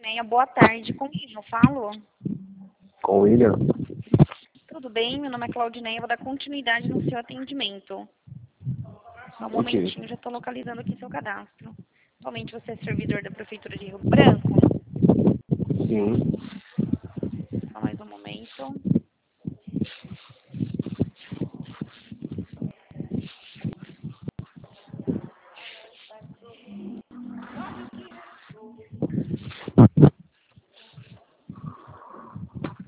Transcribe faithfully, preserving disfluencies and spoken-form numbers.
Meia, boa tarde. Com quem eu falo? Com o William. Tudo bem? Meu nome é Claudineia. Vou dar continuidade no seu atendimento. Só um Ok. momentinho, já estou localizando aqui seu cadastro. Atualmente você é servidor da Prefeitura de Rio Branco? Sim. Só mais um momento.